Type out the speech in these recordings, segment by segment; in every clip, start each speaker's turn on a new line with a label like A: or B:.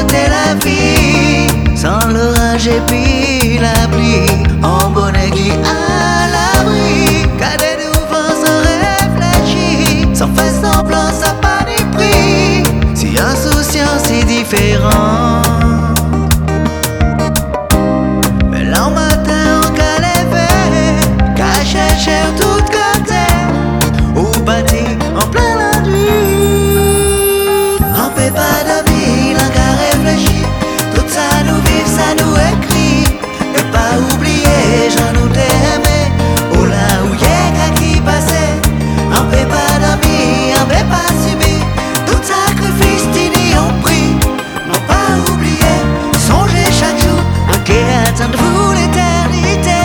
A: côté la vie, sans l'orage et puis la pluie, en bonne aiguille à l'abri. Cadet d'ouvert sans réfléchir, sans faire semblant, ça pas de prix. Si insouciance est différent, mais l'an matin on qu'a levé, qu'a cherché tout côté, ou bâti en plein la nuit. On peut pas dormir, on qu'a réfléchi, tout ça nous vive, ça nous écrit. Et pas oublier, j'en nous t'ai aimé, oh là où y'a qu'à qui passait. On peut pas dormir, on peut pas subir, tout sacrifice t'y ont pris. Non pas oublier, songez chaque jour, en guerre attendre vous l'éternité.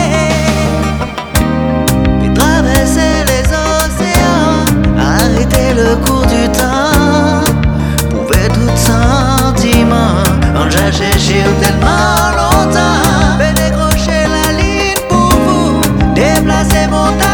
A: Puis traverser les océans, arrêter le cours du temps, prouver tout sentiment, on j'ai cherché tellement longtemps. Mais décrocher la ligne pour vous, déplacer mon temps.